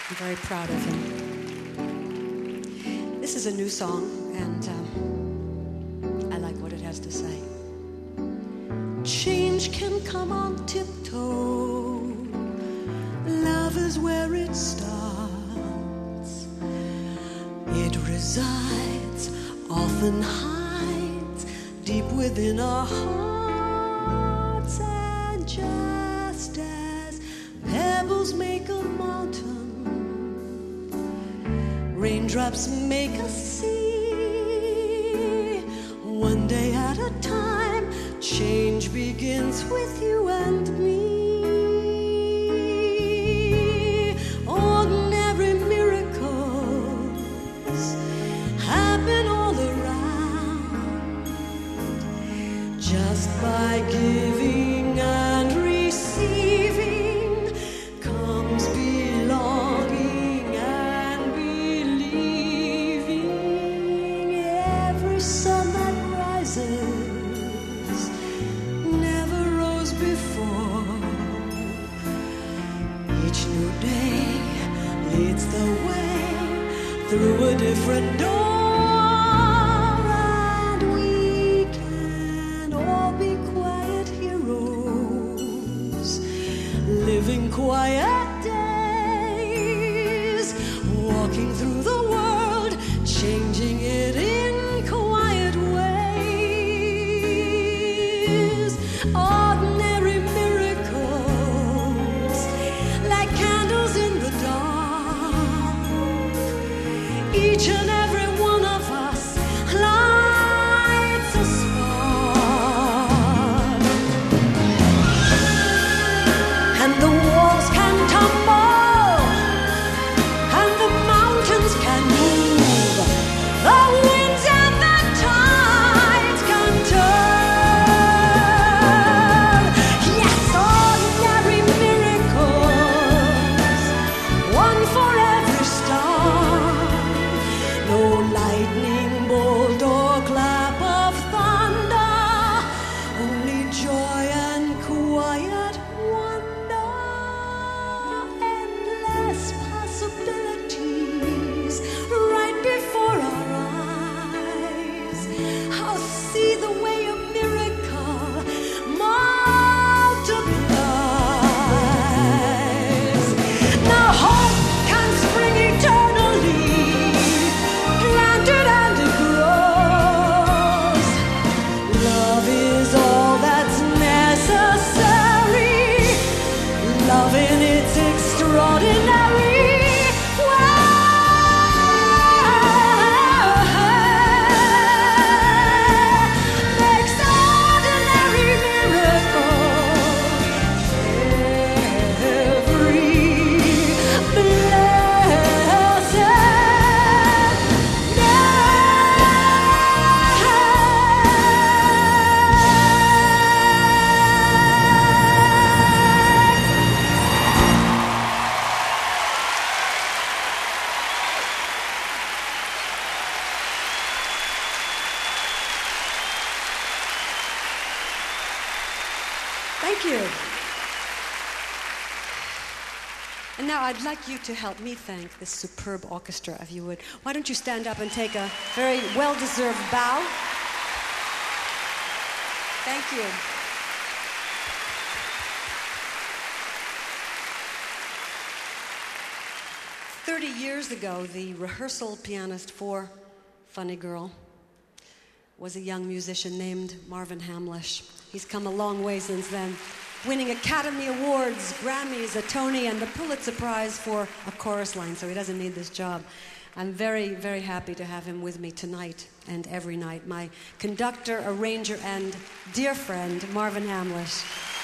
I'm very proud of him. This is a new song, and I like what it has to say. Change can come on tiptoe. Love is where it starts. It resides, often hides, deep within our hearts. And just as pebbles make a mountain, raindrops make a sea. One day at a time, change begins with you and me. Ordinary miracles happen all around, just by giving and receiving comes belonging and believing. Every sun that rises never rose before. Each new day leads the way through a different door. And we can all be quiet heroes, living quiet days, walking through the world, changing it in quiet ways. Ordinary miracles, like candles in the dark. Each and every one of us lights a spark. And the walls can tumble, and the mountains can move. The winds and the tides can turn. Yes, ordinary miracles, one for every star. No lightning bolt or clap of thunder, only joy and quiet wonder. Endless possibilities right before our eyes. I'll see the way a miracle multiplies. Now hope can spring eternally, planted and it grows. Love is all that's necessary, love in its extraordinary way. Extraordinary miracles every blessed day. Thank you. And now I'd like you to help me thank this superb orchestra, if you would. Why don't you stand up and take a very well-deserved bow? Thank you. "30 years ago, the rehearsal pianist for Funny Girl was a young musician named Marvin Hamlish. He's come a long way since then, winning Academy Awards, Grammys, a Tony, and the Pulitzer Prize for a chorus line, so he doesn't need this job. I'm very, very happy to have him with me tonight and every night. My conductor, arranger, and dear friend, Marvin Hamlish.